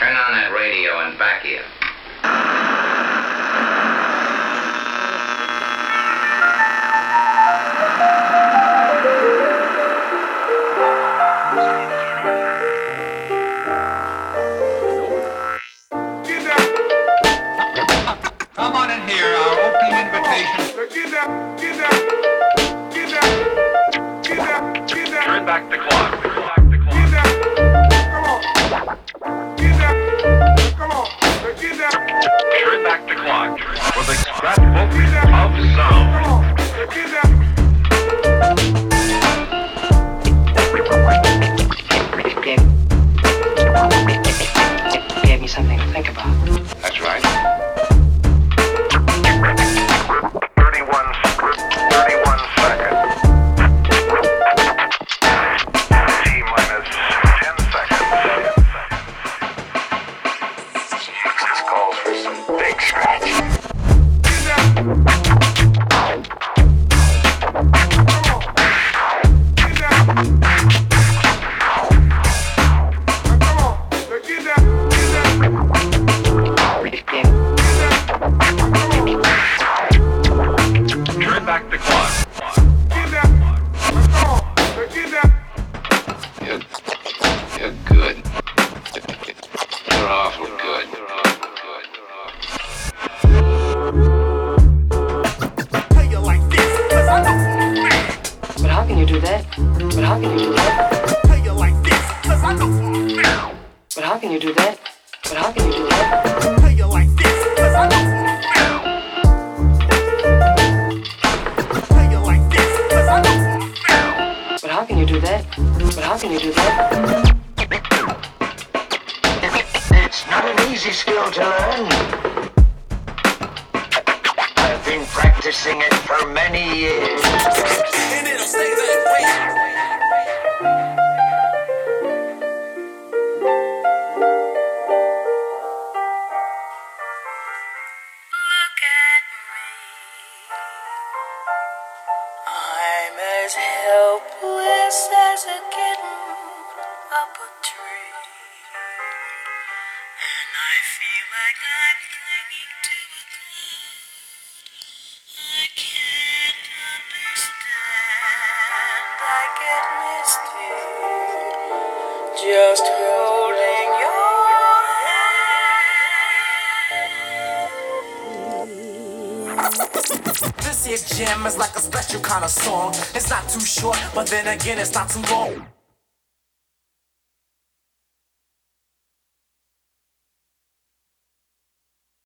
Turn on that radio and back here. Come on in here, our opening invitation. Turn back the clock. Turn back the clock for the scrapbook of sound. Gave me something to think about. That's right. 31 seconds. T-minus 10 seconds. This calls for some big scratch. Turn back the clock. You're good. You're awful good. But how can you do that? But how can you do that? But how can you do that? But how can you do that? But how can you do that? But how can you do that? It's not an easy skill to learn. I've been practicing it for many years. And it'll stay that way. Look at me. I'm as helpless as a kitten up a tree. And I feel like I'm clinging to a cloud. I can't understand. I get misty. Just holding your hand. This here jam is like a special kind of song. It's not too short, but then again, it's not too long.